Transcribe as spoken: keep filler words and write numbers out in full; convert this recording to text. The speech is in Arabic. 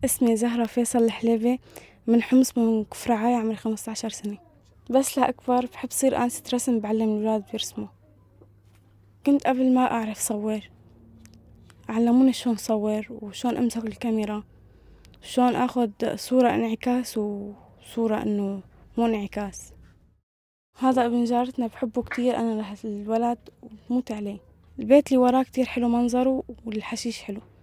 اسمي زهرة فيصل الحليبي، من حمص، من كفر عاية، عمري خمسة عشر سنة. بس لا أكبر بحب صير أنسة رسم، بعلم الولاد بيرسموا. كنت قبل ما أعرف صور، علموني شلون صور وشلون أمسك الكاميرا، شلون أخذ صورة انعكاس وصورة إنه مو انعكاس. هذا ابن جارتنا بحبه كتير، أنا الولد وبموت عليه. البيت اللي وراه كتير حلو منظره والحشيش حلو.